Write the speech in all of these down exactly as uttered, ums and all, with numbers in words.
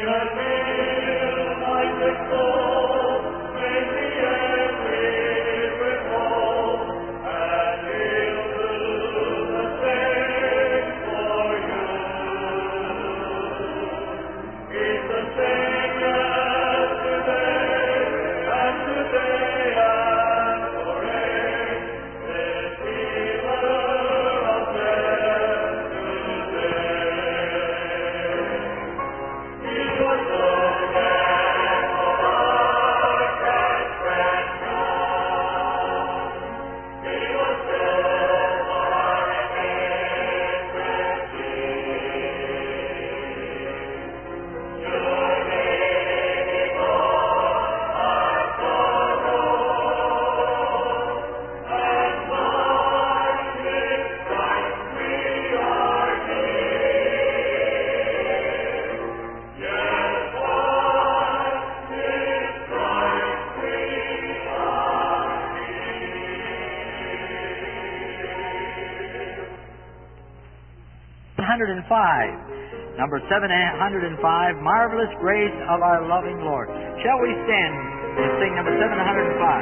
seven hundred five. Number seven hundred five, Marvelous Grace of Our Loving Lord. Shall we stand and sing number seven hundred five?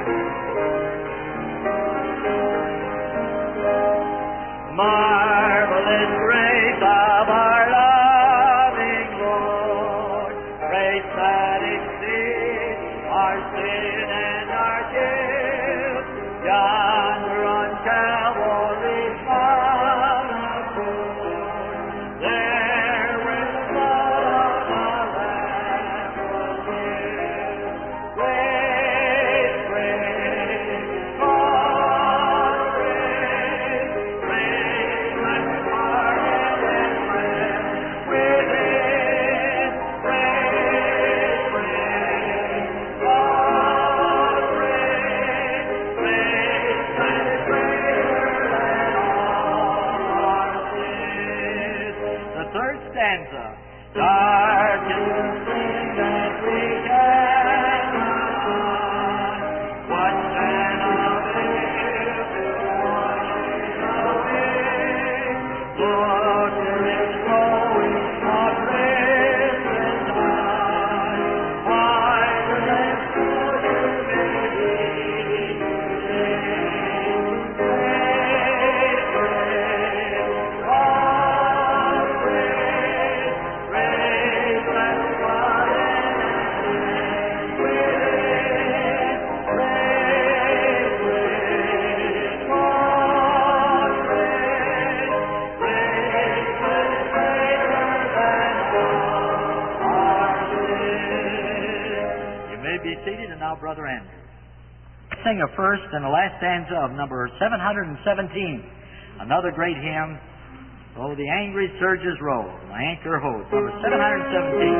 Marvelous grace of our loving Lord, grace that exceeds our sin and our guilt, yonder on Calvary's Mount of Good, there where the blood of the Lamb was shed. Grace, grace, more grace, grace like pardon and friend within. Grace, grace, more grace, grace that is greater than all our sins. The third stanza. Dark is the sin that we cannot find. What then avail to washing away? Look, there is flowing of risen tide, wider than snow you may be today. Grace, grace, all grace, grace that flooded and within. Grace, grace, all grace, grace that is greater than all our sins. You may be seated, and now Brother Andrew. Sing a first and the last stanza of number seven hundred seventeen. Another great hymn. Oh, the angry surges roll, my anchor holds. Number seven hundred seventeen.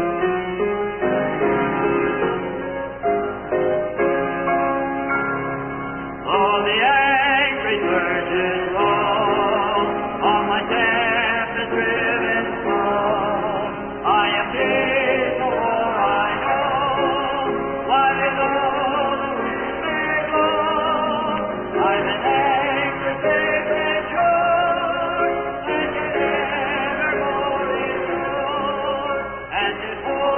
Oh, the angry surges roll on my tempest-driven soul. I am peaceful, for I know why below the wind may blow. I'm an anchor safe and sure, and can never more be sure, and it holds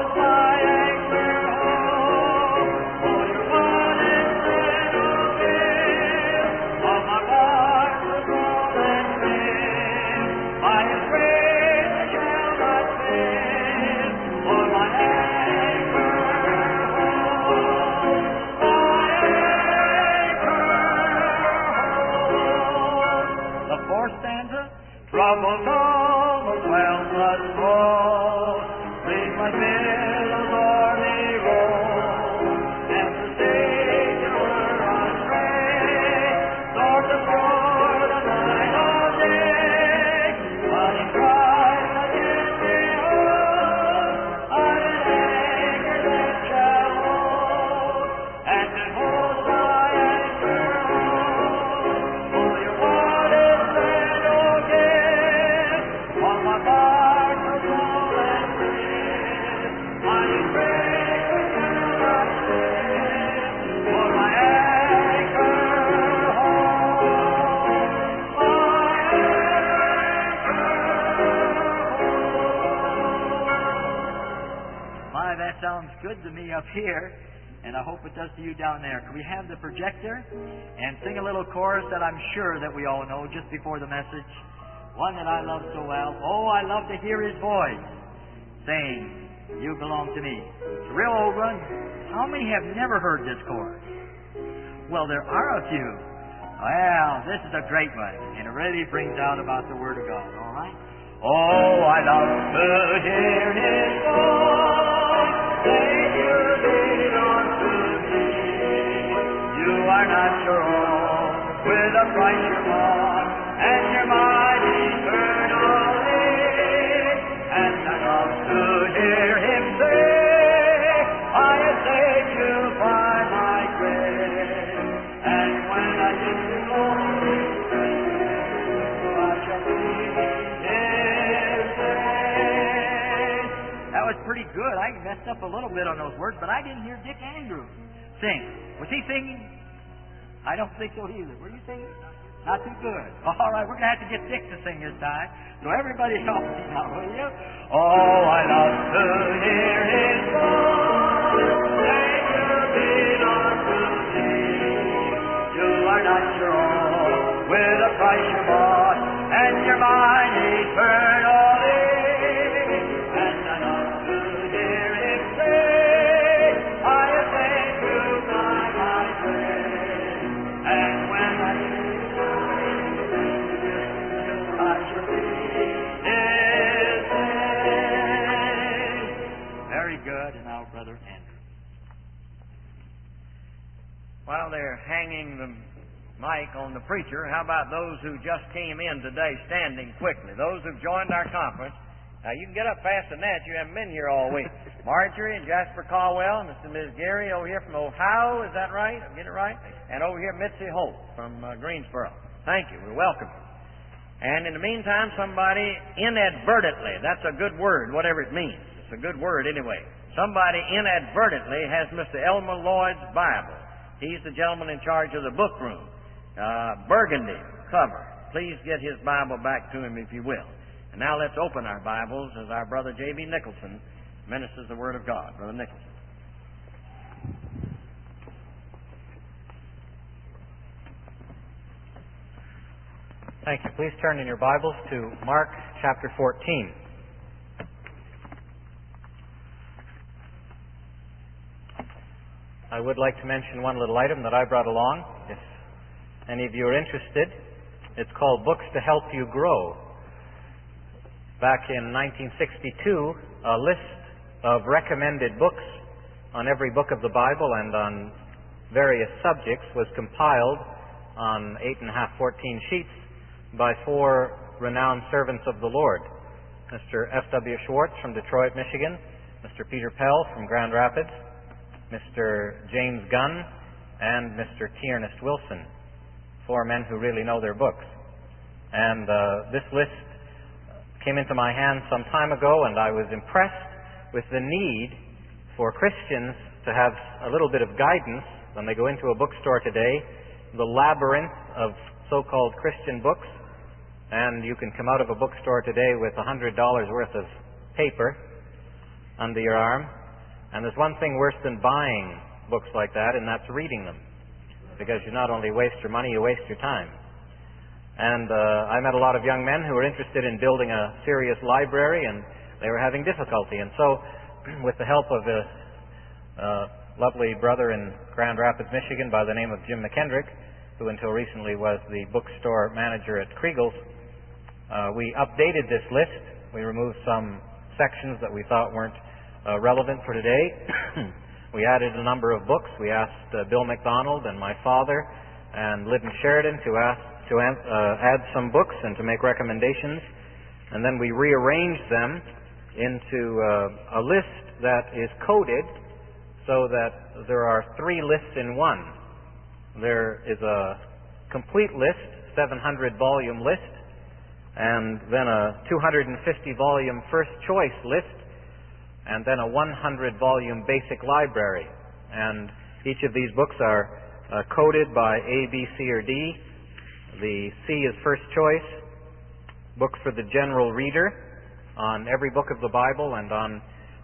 my, that sounds good to me up here, and I hope it does to you down there. Can we have the projector and sing a little chorus that I'm sure that we all know just before the message? One that I love so well. Oh, I love to hear His voice saying, you belong to me. It's a real old one. How many have never heard this chorus? Well, there are a few. Well, this is a great one, and it really brings out about the Word of God, all right? Oh, I love to hear His voice say, you belong to me. You are not your own, with a price you're bought, and you're mine eternally. And I love to hear Him say, I have saved you by my grace. And when I get to glory, I shall see His face. That was pretty good. I messed up a little bit on those words, but I didn't hear Dick Andrews sing. Was he singing? I don't think so either. Were you singing? Not too good. All right, we're going to have to get Dick to sing this time. So everybody help me now, will you? Oh, I love to hear His voice say, you belong to me. You are not your own, with a price you bought, and you're mine eternally. And I love to hear Him say, I have saved you by my grace. And when I I shall see His face. Very good. And now, Brother Andrew. While they're hanging the mic on the preacher, how about those who just came in today standing quickly? Those who've joined our conference. Now, you can get up fast than that. You haven't been here all week. Marjorie and Jasper Caldwell, Mister and Miz Gary over here from Ohio. Is that right? Did I get it right? And over here, Mitzi Holt from uh, Greensboro. Thank you. We welcome you. And in the meantime, somebody inadvertently, that's a good word, whatever it means. It's a good word anyway. Somebody inadvertently has Mister Elmer Lloyd's Bible. He's the gentleman in charge of the book room. Uh, burgundy cover. Please get his Bible back to him if you will. And now let's open our Bibles as our brother J B Nicholson ministers the Word of God. Brother Nicholson. Thank you. Please turn in your Bibles to Mark chapter fourteen. I would like to mention one little item that I brought along. If any of you are interested, it's called Books to Help You Grow. Back in nineteen sixty-two, a list of recommended books on every book of the Bible and on various subjects was compiled on eight and a half, fourteen sheets by four renowned servants of the Lord. Mister F W Schwartz from Detroit, Michigan, Mister Peter Pell from Grand Rapids, Mister James Gunn, and Mister T. Ernest Wilson, four men who really know their books. And uh, this list came into my hands some time ago, and I was impressed with the need for Christians to have a little bit of guidance when they go into a bookstore today, the labyrinth of so-called Christian books. And you can come out of a bookstore today with a hundred dollars worth of paper under your arm. And there's one thing worse than buying books like that, and that's reading them. Because you not only waste your money, you waste your time. And uh, I met a lot of young men who were interested in building a serious library, and they were having difficulty. And so, with the help of a, a lovely brother in Grand Rapids, Michigan, by the name of Jim McKendrick, who until recently was the bookstore manager at Kriegel's, uh, we updated this list. We removed some sections that we thought weren't uh, relevant for today. We added a number of books. We asked uh, Bill McDonald and my father and Lyndon Sheridan to ask to uh, add some books and to make recommendations. And then we rearranged them into uh, a list that is coded so that there are three lists in one. There is a complete list, seven hundred volume list, and then a two hundred fifty volume first choice list, and then a one hundred volume basic library. And each of these books are uh, coded by A, B, C, or D. The C is first choice, book for the general reader on every book of the Bible and on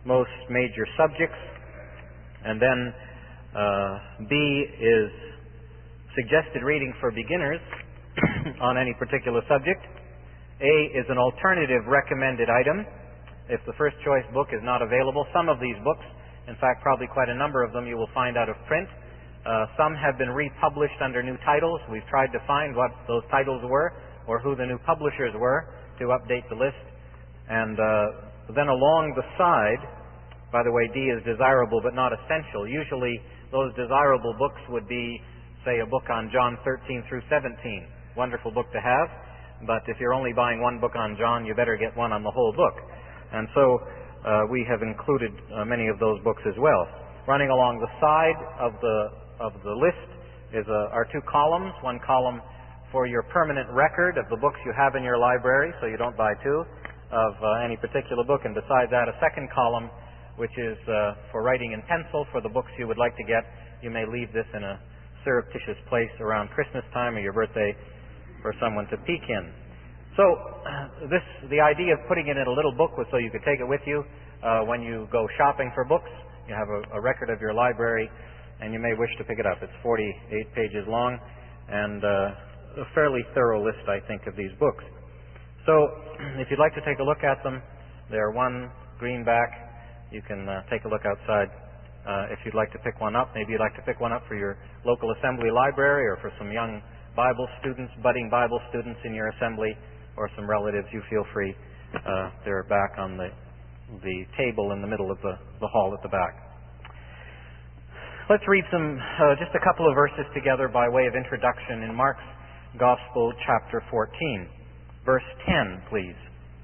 most major subjects. And then uh, B is suggested reading for beginners on any particular subject. A is an alternative recommended item if the first choice book is not available. Some of these books, in fact probably quite a number of them, you will find out of print. Uh, some have been republished under new titles. We've tried to find what those titles were or who the new publishers were to update the list. And uh, then along the side, by the way, D is desirable but not essential. Usually those desirable books would be, say, a book on John thirteen through seventeen. Wonderful book to have, but if you're only buying one book on John, you better get one on the whole book. And so uh, we have included uh, many of those books as well. Running along the side of the of the list is a, are two columns. One column for your permanent record of the books you have in your library, so you don't buy two of uh, any particular book. And beside that, a second column, which is uh, for writing in pencil for the books you would like to get. You may leave this in a surreptitious place around Christmas time or your birthday for someone to peek in. So uh, this, the idea of putting it in a little book was so you could take it with you uh, when you go shopping for books. You have a, a record of your library, and you may wish to pick it up. It's forty-eight pages long, and uh, a fairly thorough list, I think, of these books. So if you'd like to take a look at them, they're one greenback. You can uh, take a look outside uh, if you'd like to pick one up. Maybe you'd like to pick one up for your local assembly library or for some young Bible students, budding Bible students in your assembly, or some relatives. You feel free. Uh, they're back on the the table in the middle of the, the hall at the back. Let's read some, uh, just a couple of verses together by way of introduction in Mark's Gospel, chapter fourteen. Verse ten, please.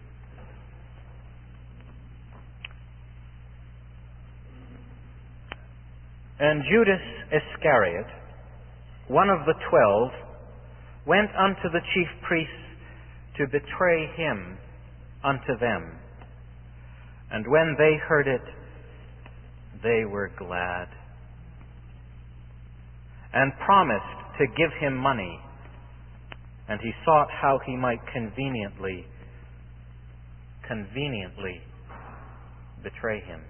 And Judas Iscariot, one of the twelve, went unto the chief priests to betray him unto them. And when they heard it, they were glad, and promised to give him money. And he sought how he might conveniently, conveniently betray him.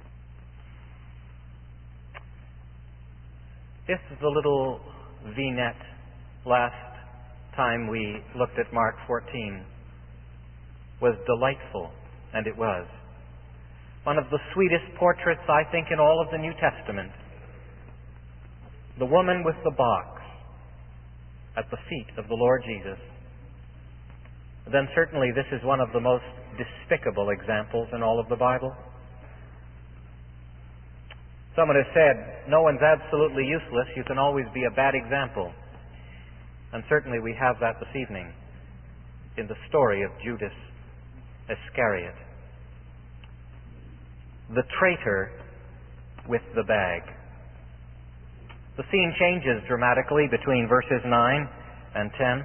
This is a little vignette last time we looked at Mark fourteen was delightful, and it was. One of the sweetest portraits, I think, in all of the New Testament. The woman with the box at the feet of the Lord Jesus. Then certainly this is one of the most despicable examples in all of the Bible. Someone has said, no one's absolutely useless. You can always be a bad example. And certainly we have that this evening in the story of Judas Iscariot, the traitor with the bag. The scene changes dramatically between verses nine and ten.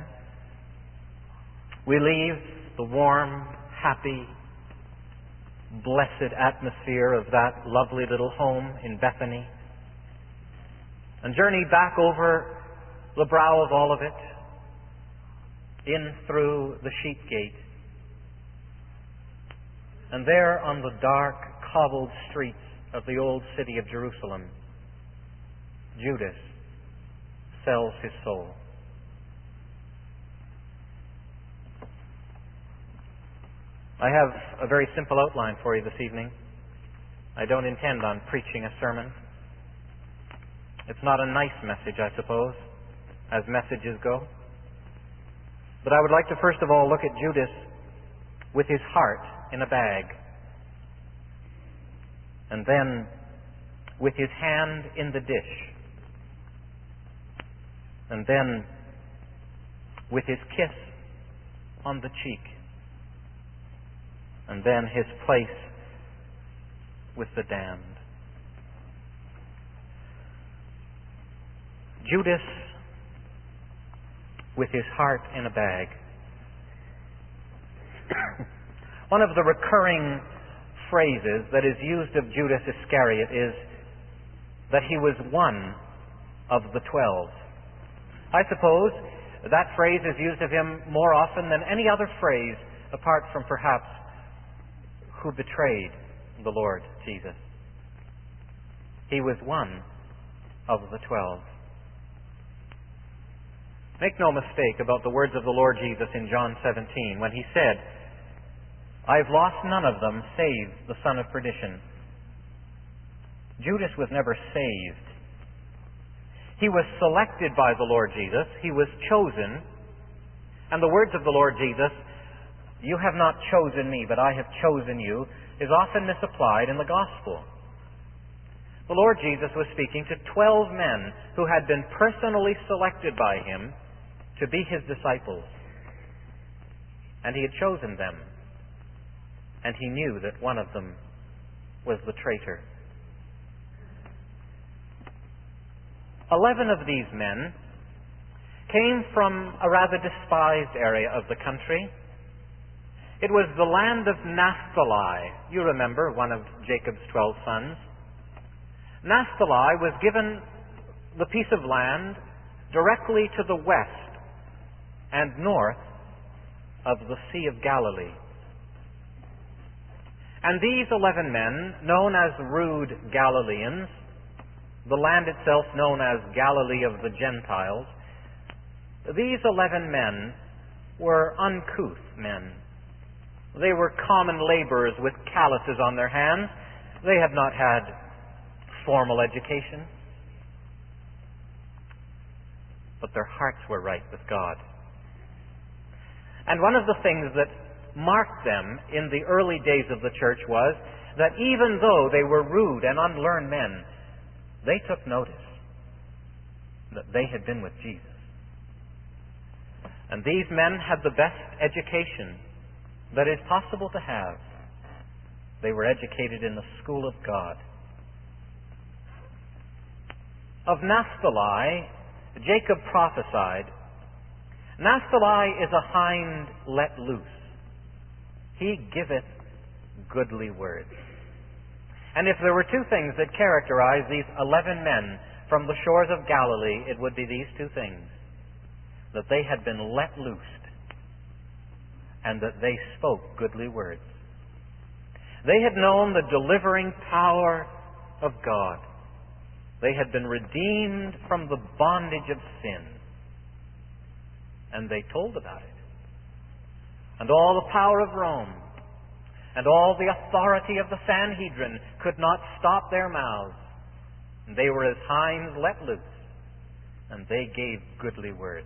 We leave the warm, happy, blessed atmosphere of that lovely little home in Bethany and journey back over the brow of Olivet, in through the sheep gate. And there on the dark, cobbled streets of the old city of Jerusalem, Judas sells his soul. I have a very simple outline for you this evening. I don't intend on preaching a sermon. It's not a nice message, I suppose, as messages go. But I would like to first of all look at Judas with his heart in a bag, and then with his hand in the dish, and then with his kiss on the cheek, and then his place with the damned. Judas with his heart in a bag. One of the recurring phrases that is used of Judas Iscariot is that he was one of the twelve. I suppose that phrase is used of him more often than any other phrase, apart from perhaps who betrayed the Lord Jesus. He was one of the twelve. Make no mistake about the words of the Lord Jesus in John seventeen when he said, "I have lost none of them save the son of perdition." Judas was never saved. He was selected by the Lord Jesus. He was chosen. And the words of the Lord Jesus, "You have not chosen me, but I have chosen you," is often misapplied in the gospel. The Lord Jesus was speaking to twelve men who had been personally selected by him to be his disciples. And he had chosen them. And he knew that one of them was the traitor. Eleven of these men came from a rather despised area of the country. It was the land of Naphtali. You remember, one of Jacob's twelve sons. Naphtali was given the piece of land directly to the west and north of the Sea of Galilee. And these eleven men, known as rude Galileans, the land itself known as Galilee of the Gentiles, these eleven men were uncouth men. They were common laborers with calluses on their hands. They had not had formal education. But their hearts were right with God. And one of the things that marked them in the early days of the church was that even though they were rude and unlearned men, they took notice that they had been with Jesus. And these men had the best education that is possible to have. They were educated in the school of God. Of Naphtali, Jacob prophesied, "Naphtali is a hind let loose. He giveth goodly words." And if there were two things that characterized these eleven men from the shores of Galilee, it would be these two things: that they had been let loose and that they spoke goodly words. They had known the delivering power of God. They had been redeemed from the bondage of sin. And they told about it. And all the power of Rome and all the authority of the Sanhedrin could not stop their mouths. And they were as hinds let loose, and they gave goodly words.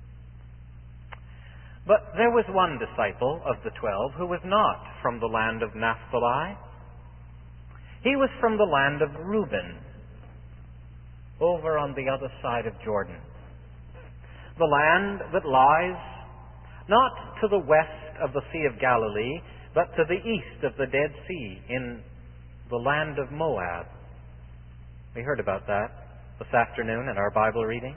But there was one disciple of the twelve who was not from the land of Naphtali. He was from the land of Reuben, over on the other side of Jordan. The land that lies not to the west of the Sea of Galilee, but to the east of the Dead Sea, in the land of Moab. We heard about that this afternoon in our Bible reading.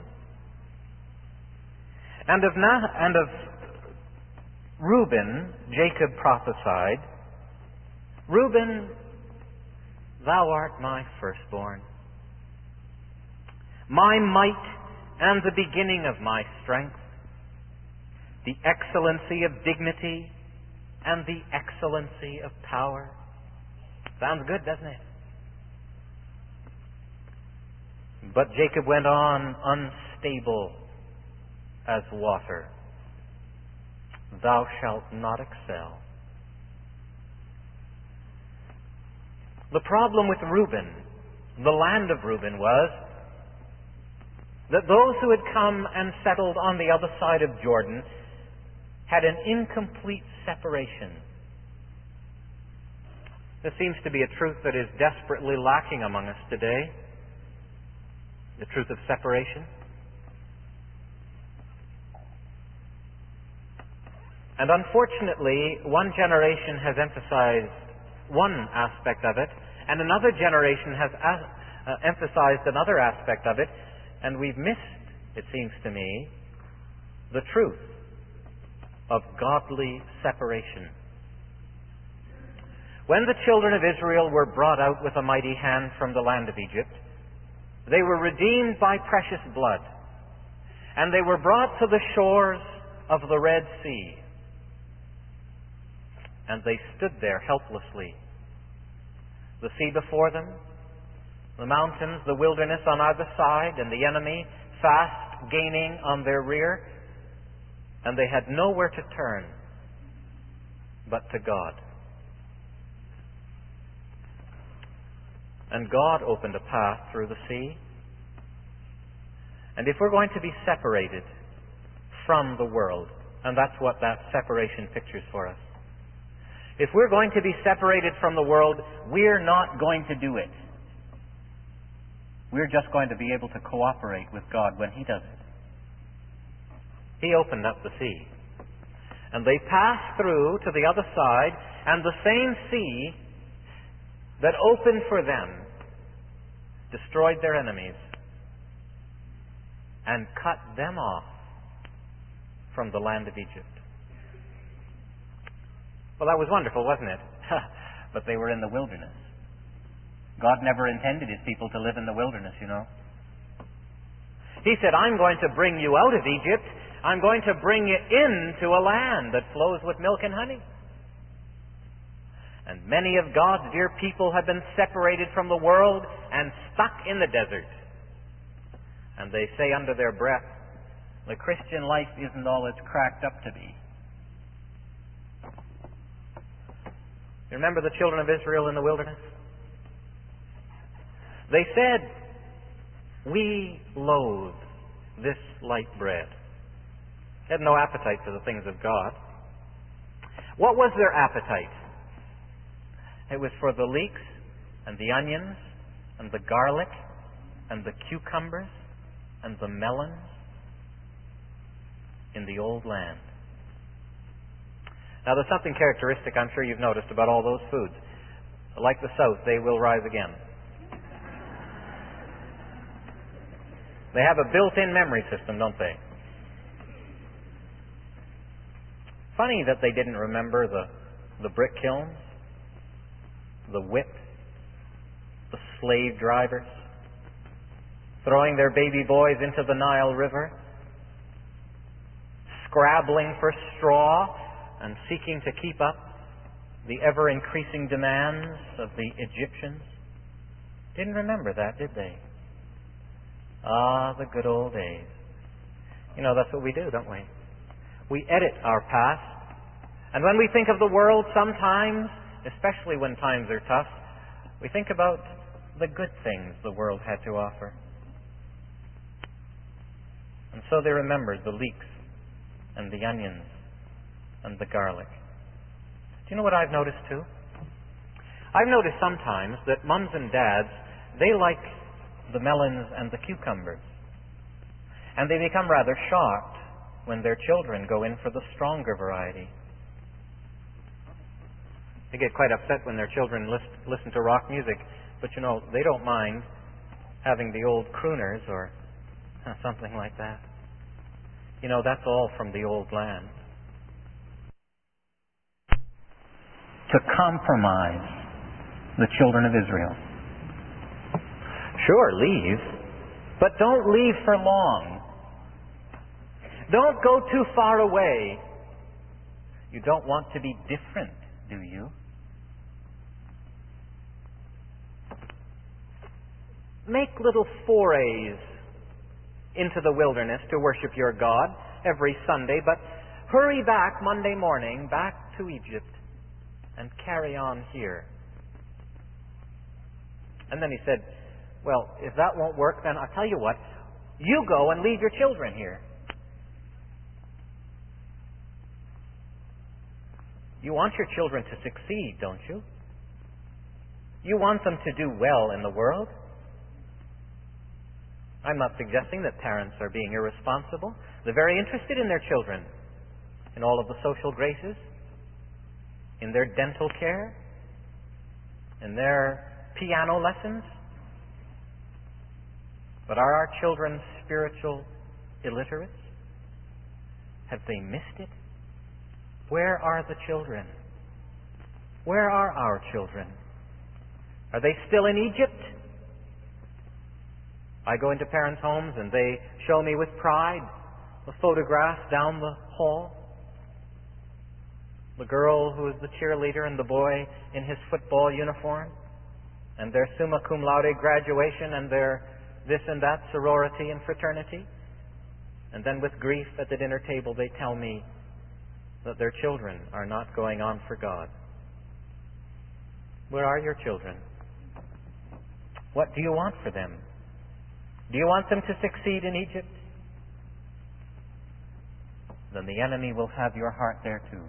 And of, Na- and of Reuben, Jacob prophesied, "Reuben, thou art my firstborn, my might and the beginning of my strength, the excellency of dignity and the excellency of power." Sounds good, doesn't it? But Jacob went on, "Unstable as water, thou shalt not excel." The problem with Reuben, the land of Reuben, was that those who had come and settled on the other side of Jordan had an incomplete separation. This seems to be a truth that is desperately lacking among us today. The truth of separation. And unfortunately, one generation has emphasized one aspect of it, and another generation has uh, emphasized another aspect of it, and we've missed, it seems to me, the truth of godly separation. When the children of Israel were brought out with a mighty hand from the land of Egypt, they were redeemed by precious blood, and they were brought to the shores of the Red Sea. And they stood there helplessly the sea before them, the mountains, the wilderness on either side, and the enemy fast gaining on their rear, and they had nowhere to turn but to God. And God opened a path through the sea. And if we're going to be separated from the world, and that's what that separation pictures for us, if we're going to be separated from the world, we're not going to do it. We're just going to be able to cooperate with God when He does it. He opened up the sea. And they passed through to the other side, and the same sea that opened for them destroyed their enemies and cut them off from the land of Egypt. Well, that was wonderful, wasn't it? But they were in the wilderness. God never intended His people to live in the wilderness, you know. He said, I'm going to bring you out of Egypt. I'm going to bring you into a land that flows with milk and honey. And many of God's dear people have been separated from the world and stuck in the desert. And they say under their breath, the Christian life isn't all it's cracked up to be. You remember the children of Israel in the wilderness? They said, we loathe this light bread. They had no appetite for the things of God. What was their appetite? It was for the leeks and the onions and the garlic and the cucumbers and the melons in the old land. Now, there's something characteristic, I'm sure you've noticed, about all those foods. Like the South, they will rise again. They have a built-in memory system, don't they? Funny that they didn't remember the, the brick kilns, the whip, the slave drivers, throwing their baby boys into the Nile River, scrabbling for straw and seeking to keep up the ever-increasing demands of the Egyptians. Didn't remember that, did they? Ah, the good old days. You know, that's what we do, don't we? We edit our past. And when we think of the world sometimes, especially when times are tough, we think about the good things the world had to offer. And so they remembered the leeks and the onions and the garlic. Do you know what I've noticed too? I've noticed sometimes that mums and dads, they like the melons and the cucumbers. And they become rather shocked when their children go in for the stronger variety. They get quite upset when their children list, listen to rock music, but you know, they don't mind having the old crooners or uh, something like that. You know, that's all from the old land. To compromise the children of Israel. Sure, leave, but don't leave for long. Don't go too far away. You don't want to be different, do you? Make little forays into the wilderness to worship your God every Sunday, but hurry back Monday morning, back to Egypt, and carry on here. And then he said, well, if that won't work, then I'll tell you what, you go and leave your children here. You want your children to succeed, don't you? You want them to do well in the world. I'm not suggesting that parents are being irresponsible. They're very interested in their children, in all of the social graces, in their dental care, in their piano lessons. But are our children spiritual illiterates? Have they missed it? Where are the children? Where are our children? Are they still in Egypt? I go into parents' homes and they show me with pride the photograph down the hall. The girl who is the cheerleader and the boy in his football uniform. and their summa cum laude graduation and their this and that sorority and fraternity. And then with grief at the dinner table they tell me that their children are not going on for God. Where are your children? What do you want for them? Do you want them to succeed in Egypt? Then the enemy will have your heart there too.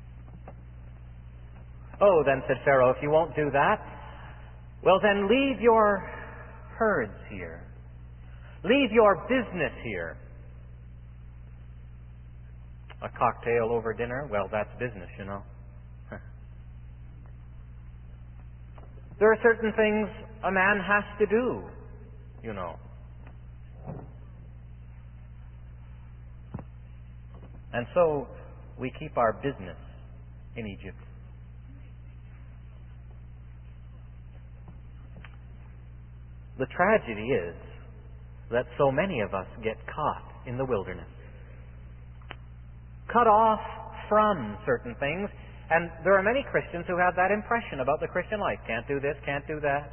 Oh, then said Pharaoh, if you won't do that, well then leave your herds here. Leave your business here. A cocktail over dinner? Well, that's business, you know. There are certain things a man has to do, you know. And so we keep our business in Egypt. The tragedy is that so many of us get caught in the wilderness, cut off from certain things. And there are many Christians who have that impression about the Christian life. Can't do this, can't do that.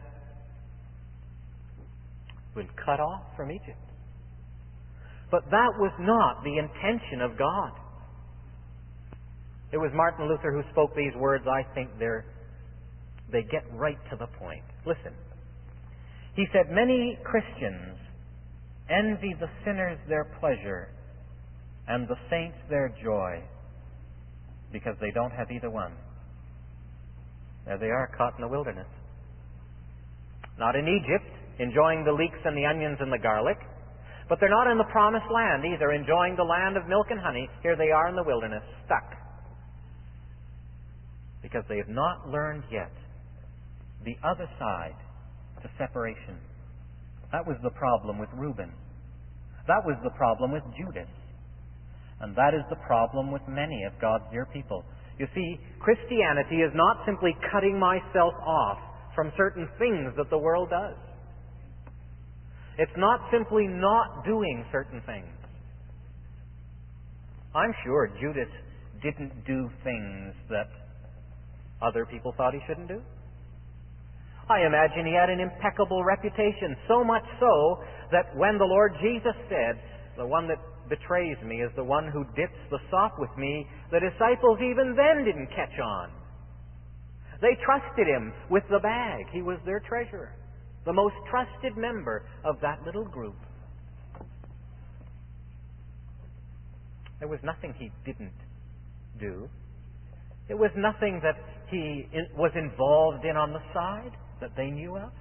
Been cut off from Egypt. But that was not the intention of God. It was Martin Luther who spoke these words. I think they're, they get right to the point. Listen. He said, many Christians envy the sinners their pleasure and the saints their joy, because they don't have either one. There they are, caught in the wilderness. Not in Egypt, enjoying the leeks and the onions and the garlic, but they're not in the promised land either, enjoying the land of milk and honey. Here they are in the wilderness, stuck. Because they have not learned yet the other side to separation. That was the problem with Reuben. That was the problem with Judas. And that is the problem with many of God's dear people. You see, Christianity is not simply cutting myself off from certain things that the world does. It's not simply not doing certain things. I'm sure Judas didn't do things that other people thought he shouldn't do. I imagine he had an impeccable reputation, so much so that when the Lord Jesus said, the one that betrays me is the one who dips the sop with me, the disciples even then didn't catch on. They trusted him with the bag. He was their treasurer, the most trusted member of that little group. There was nothing he didn't do. It was nothing that he was involved in on the side that they knew of.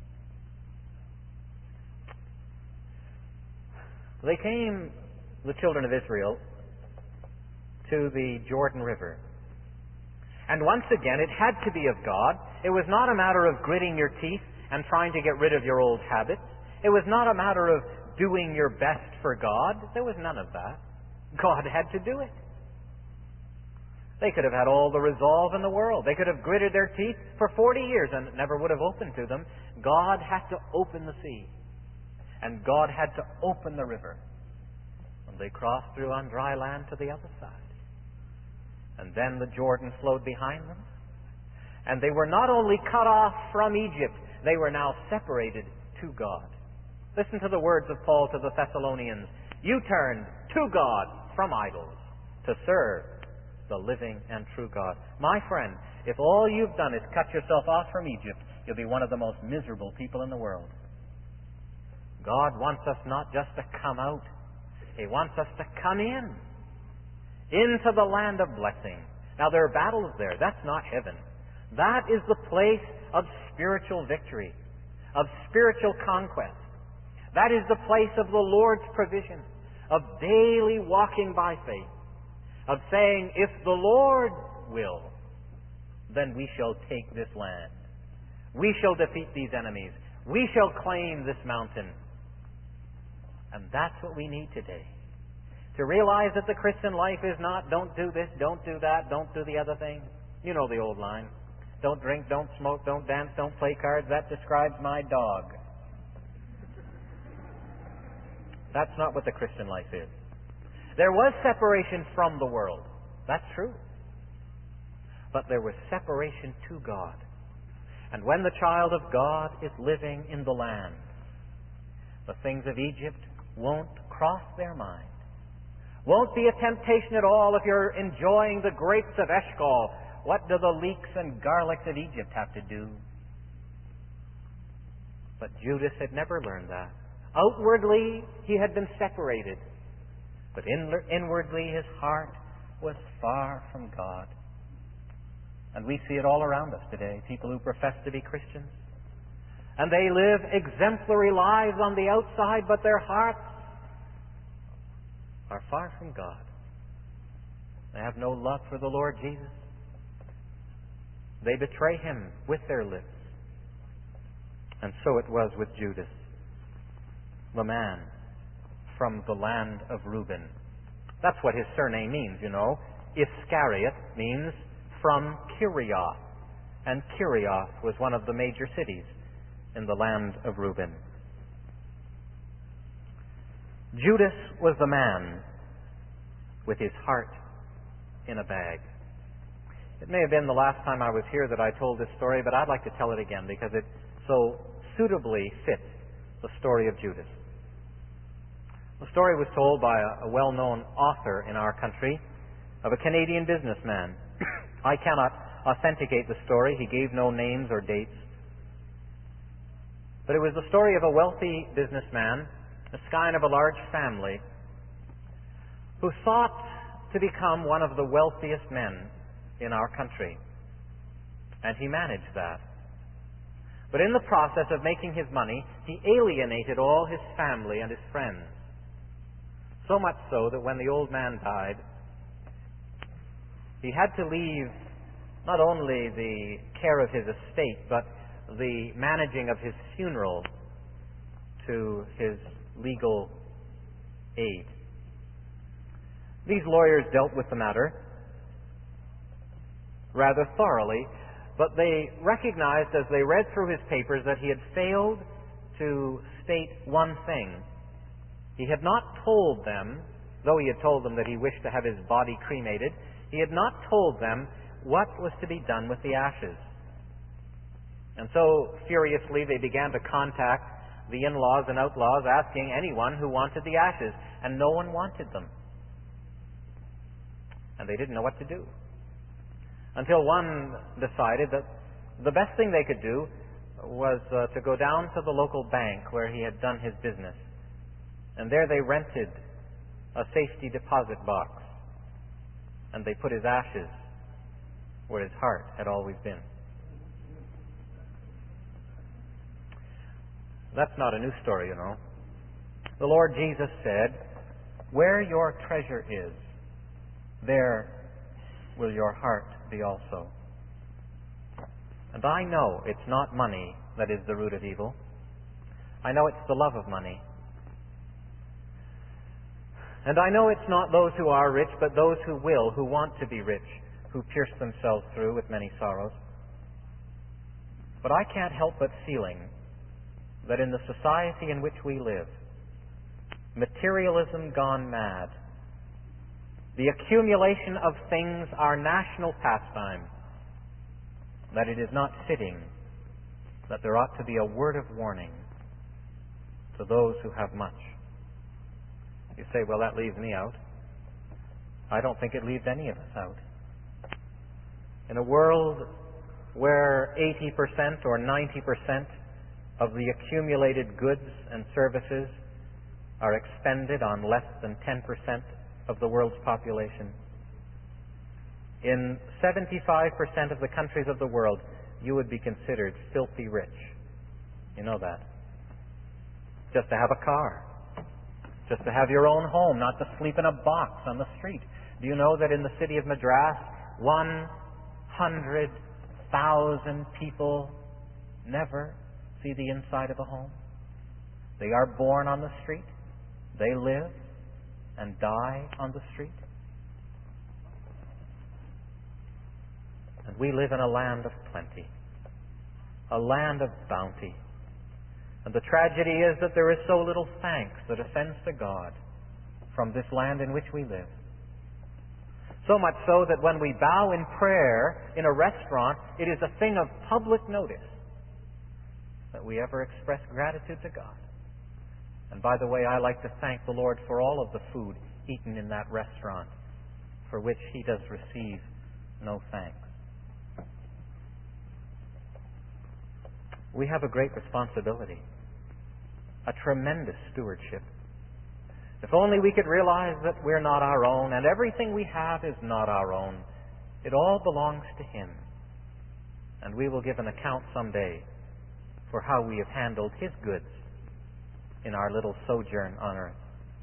They came, the children of Israel, to the Jordan River. And once again, it had to be of God. It was not a matter of gritting your teeth and trying to get rid of your old habits. It was not a matter of doing your best for God. There was none of that. God had to do it. They could have had all the resolve in the world. They could have gritted their teeth for forty years and it never would have opened to them. God had to open the sea. And God had to open the river. And they crossed through on dry land to the other side. And then the Jordan flowed behind them. And they were not only cut off from Egypt, they were now separated to God. Listen to the words of Paul to the Thessalonians. You turned to God from idols to serve the living and true God. My friend, if all you've done is cut yourself off from Egypt, you'll be one of the most miserable people in the world. God wants us not just to come out. He wants us to come in. Into the land of blessing. Now there are battles there. That's not heaven. That is the place of spiritual victory, of spiritual conquest. That is the place of the Lord's provision, of daily walking by faith, of saying, if the Lord will, then we shall take this land. We shall defeat these enemies. We shall claim this mountain. And that's what we need today. To realize that the Christian life is not, don't do this, don't do that, don't do the other thing. You know the old line. Don't drink, don't smoke, don't dance, don't play cards. That describes my dog. That's not what the Christian life is. There was separation from the world. That's true. But there was separation to God. And when the child of God is living in the land, the things of Egypt won't cross their mind. Won't be a temptation at all if you're enjoying the grapes of Eshcol. What do the leeks and garlics of Egypt have to do? But Judas had never learned that. Outwardly, he had been separated. But in, inwardly, his heart was far from God. And we see it all around us today. People who profess to be Christians. And they live exemplary lives on the outside, but their hearts are far from God. They have no love for the Lord Jesus. They betray Him with their lips. And so it was with Judas, the man from the land of Reuben. That's what his surname means, you know. Iscariot means from Kirioth. And Kirioth was one of the major cities in the land of Reuben. Judas was the man with his heart in a bag. It may have been the last time I was here that I told this story, but I'd like to tell it again because it so suitably fits the story of Judas. The story was told by a, a well-known author in our country of a Canadian businessman. I cannot authenticate the story. He gave no names or dates. But it was the story of a wealthy businessman, a scion of a large family, who sought to become one of the wealthiest men in our country. And he managed that. But in the process of making his money, he alienated all his family and his friends. So much so that when the old man died, he had to leave not only the care of his estate, but the managing of his funeral to his legal aid. These lawyers dealt with the matter rather thoroughly, but they recognized as they read through his papers that he had failed to state one thing. He had not told them, though he had told them that he wished to have his body cremated, he had not told them what was to be done with the ashes. And so, furiously, they began to contact the in-laws and outlaws, asking anyone who wanted the ashes, and no one wanted them. And they didn't know what to do. Until one decided that the best thing they could do was uh, to go down to the local bank where he had done his business. And there they rented a safety deposit box. And they put his ashes where his heart had always been. That's not a new story, you know. The Lord Jesus said, "Where your treasure is, there will your heart be also." And I know it's not money that is the root of evil. I know it's the love of money. And I know it's not those who are rich, but those who will, who want to be rich, who pierce themselves through with many sorrows. But I can't help but feeling that in the society in which we live, materialism gone mad, the accumulation of things our national pastime, that it is not fitting that there ought to be a word of warning to those who have much. You say, well, that leaves me out. I don't think it leaves any of us out. In a world where eighty percent or ninety percent of the accumulated goods and services are expended on less than ten percent of the world's population, in seventy-five percent of the countries of the world, you would be considered filthy rich. You know that. Just to have a car. Just to have your own home, not to sleep in a box on the street. Do you know that in the city of Madras, one hundred thousand people never see the inside of a home? They are born on the street. They live and die on the street. And we live in a land of plenty, a land of bounty. And the tragedy is that there is so little thanks that ascends to God from this land in which we live. So much so that when we bow in prayer in a restaurant, it is a thing of public notice that we ever express gratitude to God. And by the way, I like to thank the Lord for all of the food eaten in that restaurant, for which He does receive no thanks. We have a great responsibility, a tremendous stewardship. If only we could realize that we're not our own, and everything we have is not our own. It all belongs to Him. And we will give an account someday for how we have handled His goods in our little sojourn on earth.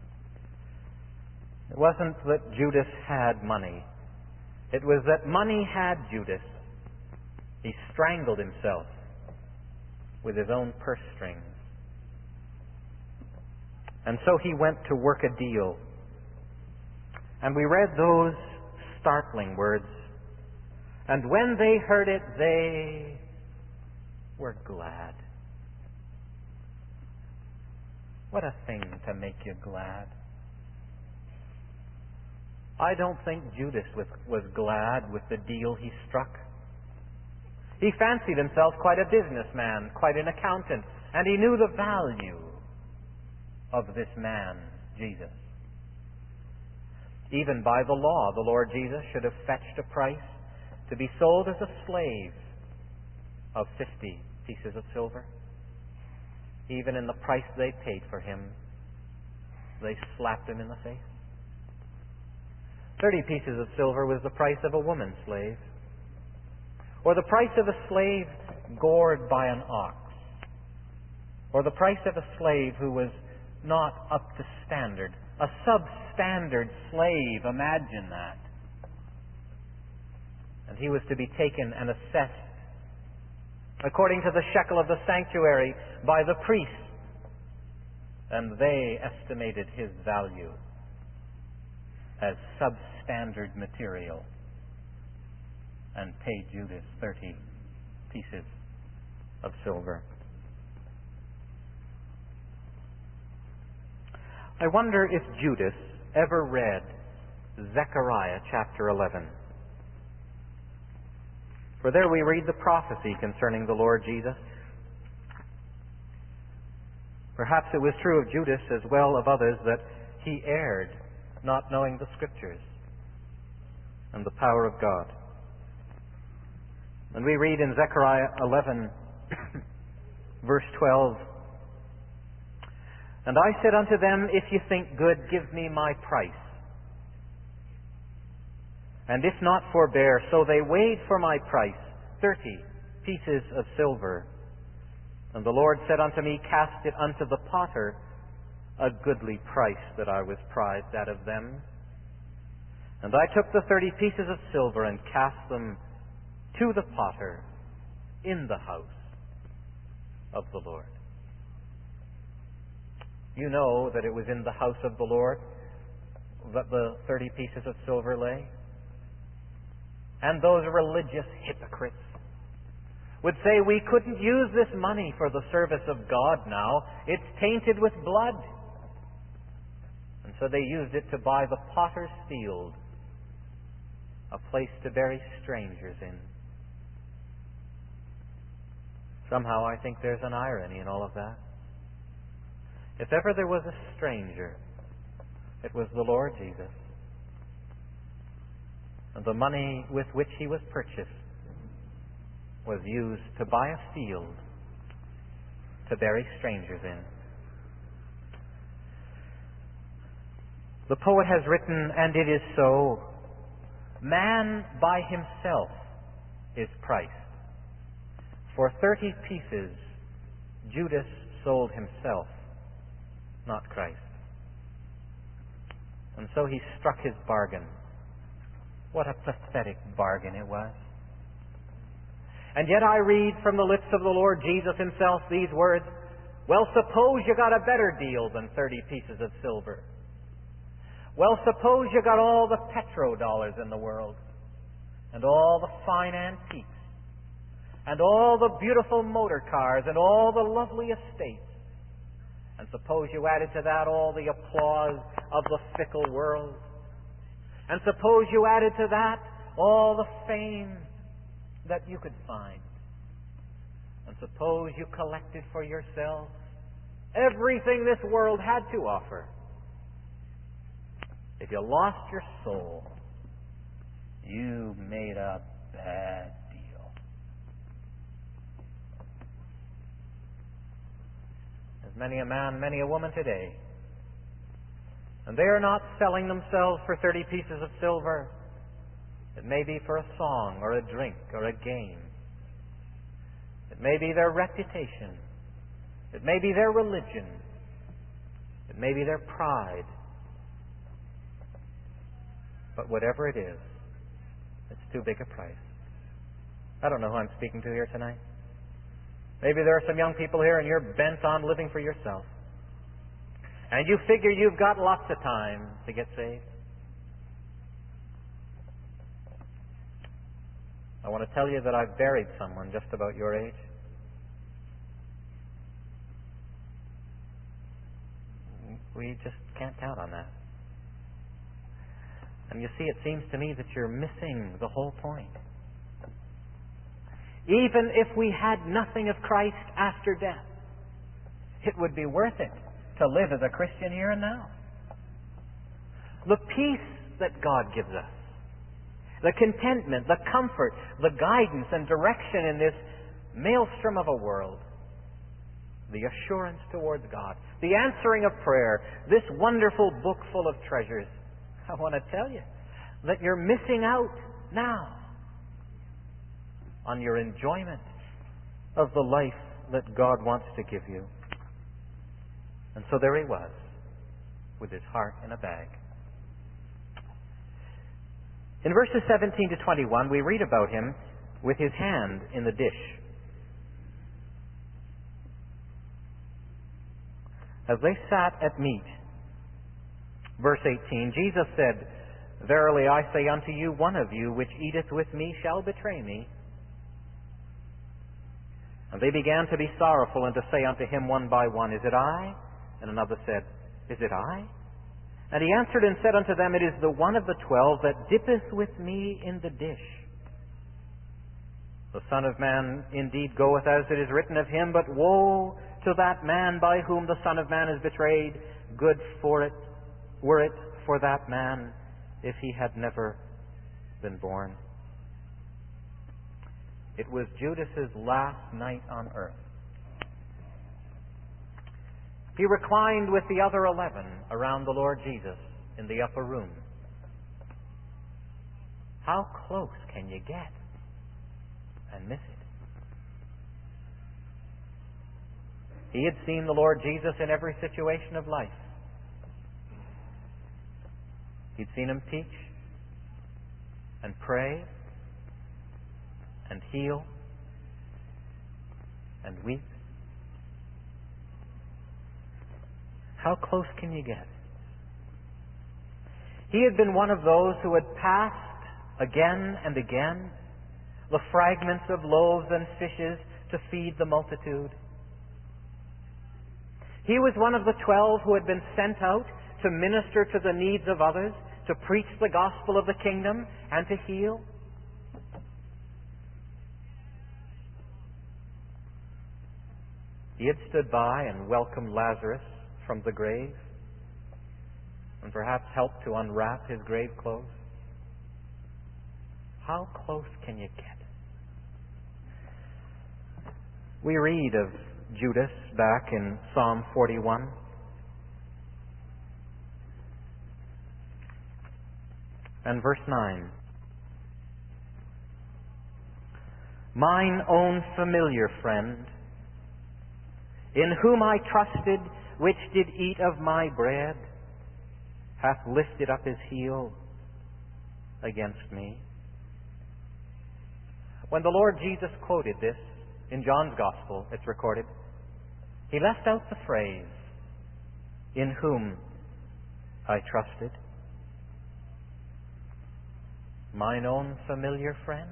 It wasn't that Judas had money. It was that money had Judas. He strangled himself with his own purse strings. And so he went to work a deal. And we read those startling words. And when they heard it, they were glad. What a thing to make you glad. I don't think Judas was, was glad with the deal he struck. He fancied himself quite a businessman, quite an accountant, and he knew the value of this man, Jesus. Even by the law, the Lord Jesus should have fetched a price to be sold as a slave of fifty pieces of silver. Even in the price they paid for him, they slapped him in the face. Thirty pieces of silver was the price of a woman slave, or the price of a slave gored by an ox, or the price of a slave who was not up to standard, a substandard slave. Imagine that. And he was to be taken and assessed according to the shekel of the sanctuary by the priests, and they estimated his value as substandard material and paid Judas thirty pieces of silver. I wonder if Judas ever read Zechariah chapter eleven. For there we read the prophecy concerning the Lord Jesus. Perhaps it was true of Judas as well of others that he erred, not knowing the Scriptures and the power of God. And we read in Zechariah eleven, verse twelve, "And I said unto them, If ye think good, give me my price. And if not, forbear. So they weighed for my price thirty pieces of silver. And the Lord said unto me, Cast it unto the potter, a goodly price that I was prized out of them. And I took the thirty pieces of silver and cast them to the potter in the house of the Lord." You know that it was in the house of the Lord that the thirty pieces of silver lay. And those religious hypocrites would say, we couldn't use this money for the service of God now. It's tainted with blood. And so they used it to buy the potter's field, a place to bury strangers in. Somehow I think there's an irony in all of that. If ever there was a stranger, it was the Lord Jesus. And the money with which he was purchased was used to buy a field to bury strangers in. The poet has written, and it is so, man by himself is priced. For thirty pieces, Judas sold himself, not Christ. And so he struck his bargain. What a pathetic bargain it was. And yet I read from the lips of the Lord Jesus himself these words, well, suppose you got a better deal than thirty pieces of silver. Well, suppose you got all the petrodollars in the world, and all the fine antiques, and all the beautiful motor cars, and all the lovely estates. And suppose you added to that all the applause of the fickle world. And suppose you added to that all the fame that you could find. And Suppose you collected for yourself everything this world had to offer. If you lost your soul, you made a bad deal. There's many a man, many a woman today, and they are not selling themselves for thirty pieces of silver. It may be for a song or a drink or a game. It may be their reputation. It may be their religion. It may be their pride. But whatever it is, it's too big a price. I don't know who I'm speaking to here tonight. Maybe there are some young people here and you're bent on living for yourself. And you figure you've got lots of time to get saved. I want to tell you that I've buried someone just about your age. We just can't count on that. And you see, it seems to me that you're missing the whole point. Even if we had nothing of Christ after death, it would be worth it to live as a Christian here and now. The peace that God gives us, the contentment, the comfort, the guidance and direction in this maelstrom of a world, the assurance towards God, the answering of prayer, this wonderful book full of treasures, I want to tell you that you're missing out now on your enjoyment of the life that God wants to give you. And so there he was, with his heart in a bag. In verses seventeen to twenty-one, we read about him with his hand in the dish. As they sat at meat, verse eighteen, Jesus said, Verily I say unto you, one of you which eateth with me shall betray me. And they began to be sorrowful, and to say unto him one by one, Is it I? And another said, Is it I? And he answered and said unto them, It is the one of the twelve that dippeth with me in the dish. The Son of Man indeed goeth as it is written of him, but woe to that man by whom the Son of Man is betrayed. Good for it, were it for that man if he had never been born. It was Judas's last night on earth. He reclined with the other eleven around the Lord Jesus in the upper room. How close can you get and miss it? He had seen the Lord Jesus in every situation of life. He'd seen him teach and pray and heal and weep. How close can you get? He had been one of those who had passed again and again the fragments of loaves and fishes to feed the multitude. He was one of the twelve who had been sent out to minister to the needs of others, to preach the gospel of the kingdom, and to heal. He had stood by and welcomed Lazarus from the grave, and perhaps helped to unwrap his grave clothes. How close can you get? We read of Judas back in Psalm forty-one. And verse nine. Mine own familiar friend, in whom I trusted, which did eat of my bread, hath lifted up his heel against me. When the Lord Jesus quoted this in John's Gospel, it's recorded, he left out the phrase, in whom I trusted. Mine own familiar friend.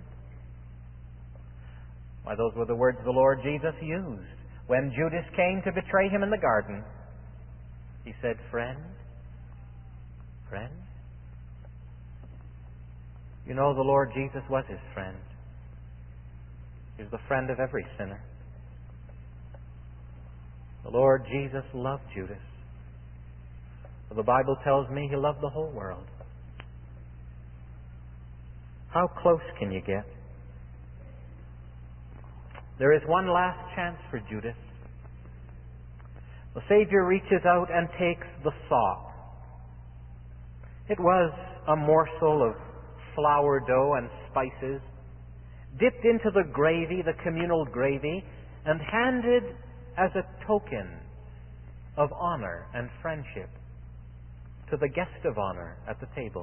Why, those were the words the Lord Jesus used when Judas came to betray him in the garden. He said, Friend, friend. You know, the Lord Jesus was his friend. He was the friend of every sinner. The Lord Jesus loved Judas. For the Bible tells me He loved the whole world. How close can you get? There is one last chance for Judas. The Savior reaches out and takes the sop. It was a morsel of flour dough and spices, dipped into the gravy, the communal gravy, and handed as a token of honor and friendship to the guest of honor at the table.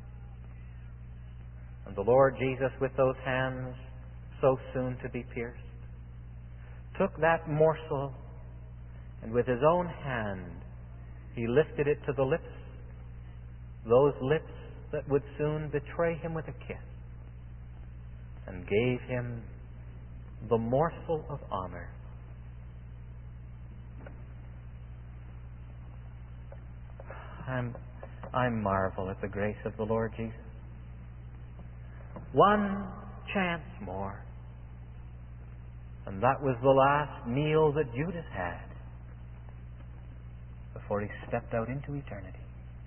And the Lord Jesus, with those hands so soon to be pierced, took that morsel, and with His own hand He lifted it to the lips, those lips that would soon betray Him with a kiss, and gave Him the morsel of honor. I'm, I marvel at the grace of the Lord Jesus. One chance more. And that was the last meal that Judas had before he stepped out into eternity.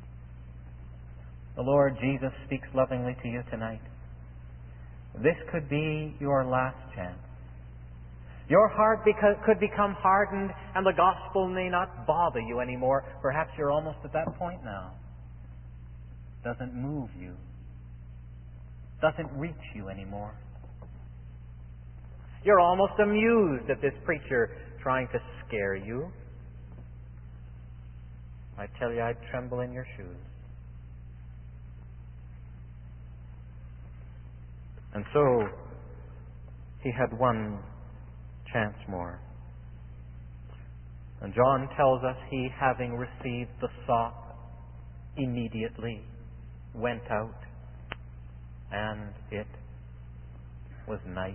The Lord Jesus speaks lovingly to you tonight. This could be your last chance. Your heart beca- could become hardened and the gospel may not bother you anymore. Perhaps you're almost at that point now. Doesn't move you. Doesn't reach you anymore. You're almost amused at this preacher trying to scare you. I tell you, I'd tremble in your shoes. And so, he had one chance more. And John tells us he, having received the sop, immediately went out, and it was night.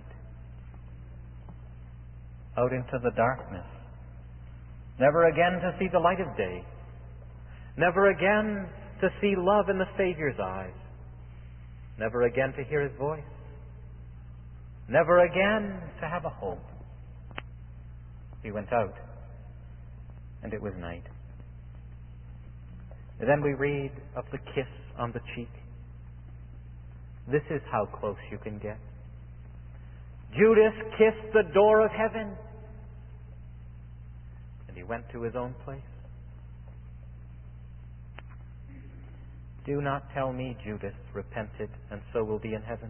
Out into the darkness. Never again to see the light of day. Never again to see love in the Savior's eyes. Never again to hear His voice. Never again to have a hope. He went out, and it was night. And then we read of the kiss on the cheek. This is how close you can get. Judas kissed the door of heaven, and he went to his own place. Do not tell me Judas repented and so will be in heaven.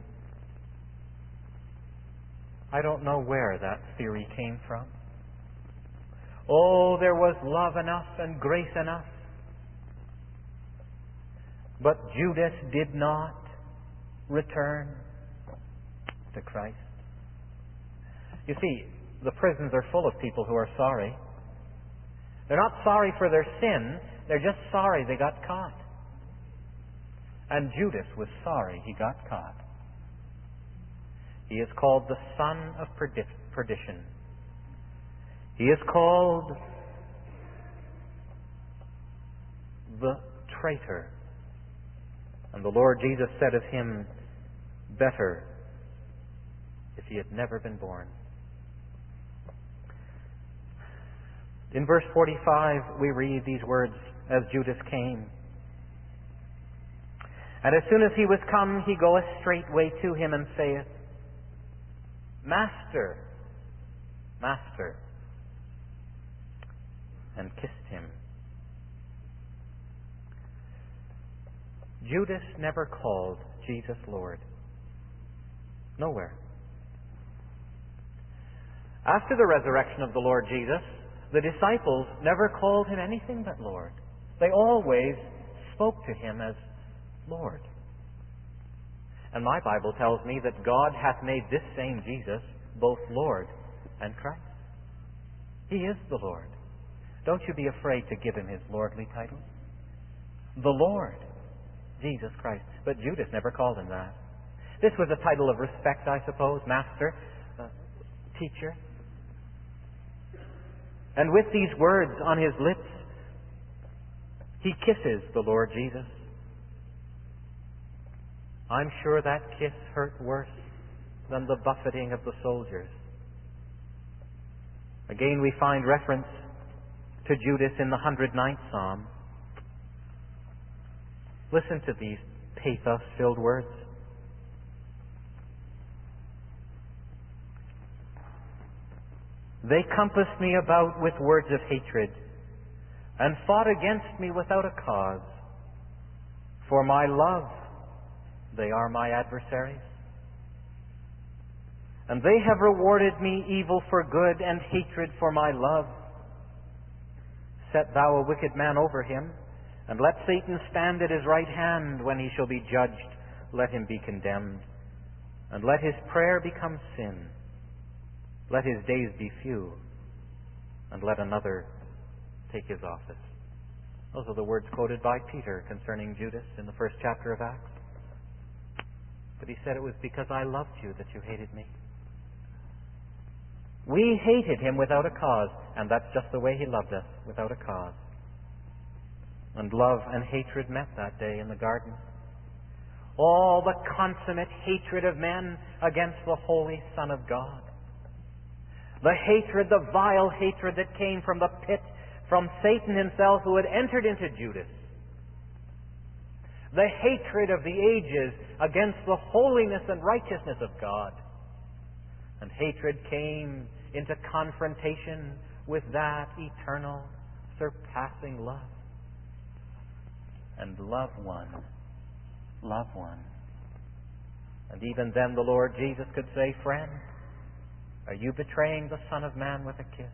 I don't know where that theory came from. Oh, there was love enough and grace enough. But Judas did not return to Christ. You see, the prisons are full of people who are sorry. They're not sorry for their sin, they're just sorry they got caught. And Judas was sorry he got caught. He is called the son of perdition. He is called the traitor. And the Lord Jesus said of him, better if he had never been born. In verse forty-five, we read these words, as Judas came. And as soon as he was come, he goeth straightway to him and saith, Master, Master, and kissed him. Judas never called Jesus Lord. Nowhere. After the resurrection of the Lord Jesus, the disciples never called him anything but Lord. They always spoke to him as Lord. And my Bible tells me that God hath made this same Jesus both Lord and Christ. He is the Lord. Don't you be afraid to give him his lordly title. The Lord, Jesus Christ. But Judas never called him that. This was a title of respect, I suppose, master, uh, teacher. And with these words on his lips, he kisses the Lord Jesus. I'm sure that kiss hurt worse than the buffeting of the soldiers. Again, we find reference to Judas in the one hundred ninth Psalm. Listen to these pathos-filled words. They compassed me about with words of hatred, and fought against me without a cause. For my love, they are my adversaries. And they have rewarded me evil for good, and hatred for my love. Set thou a wicked man over him, and let Satan stand at his right hand. When he shall be judged, let him be condemned. And let his prayer become sin. Let his days be few, and let another take his office. Those are the words quoted by Peter concerning Judas in the first chapter of Acts. But he said it was because I loved you that you hated me. We hated him without a cause, and that's just the way he loved us, without a cause. And love and hatred met that day in the garden. All the consummate hatred of men against the Holy Son of God. The hatred, the vile hatred that came from the pit, from Satan himself who had entered into Judas. The hatred of the ages against the holiness and righteousness of God. And hatred came into confrontation with that eternal, surpassing love. And love won. Love won. And even then the Lord Jesus could say, friend, are you betraying the Son of Man with a kiss?